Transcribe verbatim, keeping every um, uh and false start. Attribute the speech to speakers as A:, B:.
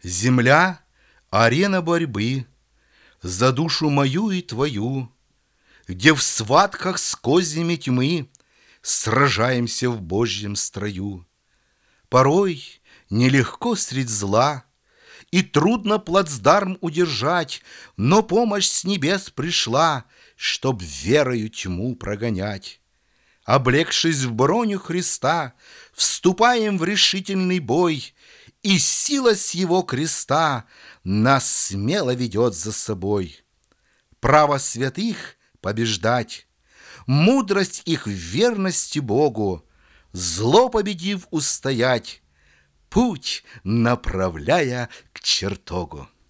A: Земля — арена борьбы за душу мою и твою, где в схватках с кознями тьмы сражаемся в Божьем строю. Порой нелегко средь зла, и трудно плацдарм удержать, но помощь с небес пришла, чтоб верою тьму прогонять. Облегшись в броню Христа, вступаем в решительный бой, и сила с его креста нас смело ведет за собой. Право святых побеждать, мудрость их в верности Богу, зло победив устоять, путь направляя к чертогу.